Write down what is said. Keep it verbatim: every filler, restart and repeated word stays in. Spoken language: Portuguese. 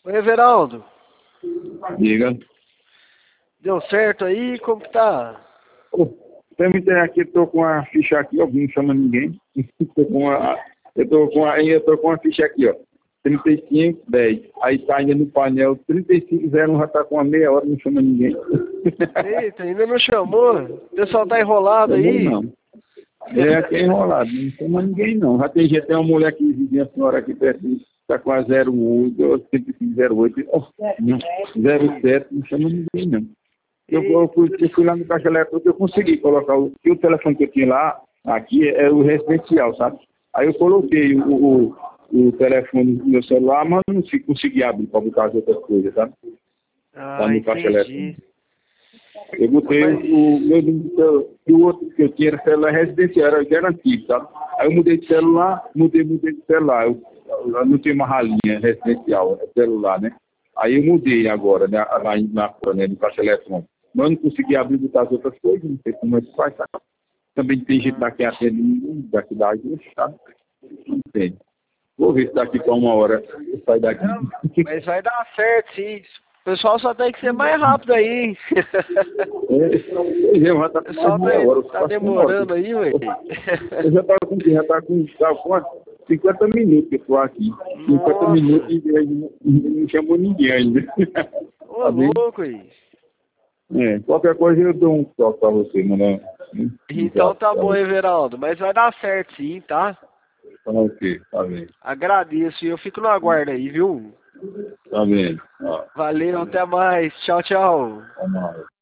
Oi, Everaldo. Diga. Deu certo aí? Como que tá? Oh, permite aqui, eu tô com a ficha aqui, ó, não chama ninguém. tô com a, eu tô com a, eu tô com a ficha aqui, ó. trinta e cinco, dez. Aí tá ainda no painel trinta e cinco, zero, já tá com uma meia hora, não chama ninguém. Eita, ainda não chamou? O pessoal tá enrolado Chamou aí? não. É aqui é enrolado, não chama ninguém não. Já tem gente, tem uma mulher aqui, vizinha, a senhora aqui perto, tá com a zero oito, trinta e cinco, zero oito, oh, não, zero sete, não chama ninguém não. Eu, eu, fui, eu fui lá no caixa eletrônico, eu consegui colocar o, o telefone que eu tinha lá, aqui é o residencial, sabe? Aí eu coloquei o, o, o telefone no meu celular, mas não consegui abrir para botar as outras coisas, sabe? Ah, Lá no caixa entendi. eletrônico. Eu botei Mas, o, o meu número, e o outro que eu tinha era celular residencial, era garantido, sabe? Aí eu mudei de celular, mudei, mudei de celular. Eu, eu não tinha uma ralinha residencial, é celular, né? Aí eu mudei agora, né, lá na, na, né, no caixa eletrônico. Mas eu não consegui abrir botar as outras coisas, não sei como é que faz, sabe? Também tem gente daqui atendendo, daqui da ajuda, sabe? Não tem. Vou ver se daqui para uma hora eu saio daqui. não, mas vai dar certo, sim. O pessoal só tem que ser mais rápido aí, hein? É, pois é, já tá O com mais pessoal de tá, meia hora, tá quase uma hora. demorando aí, ué. Eu já tava com, já tá com, tá com cinquenta minutos que eu tô aqui. cinquenta minutos Nossa, e não, não chamou ninguém ainda. ô Tá bem? louco aí. É, qualquer coisa eu dou um toque pra você, mano. Então tá bom, Everaldo, mas vai dar certo sim, tá? Tá ok, tá bem. Agradeço e eu fico no aguardo aí, viu? Tá bem. Ó, Valeu, até mais. Tchau, tchau. vamos lá.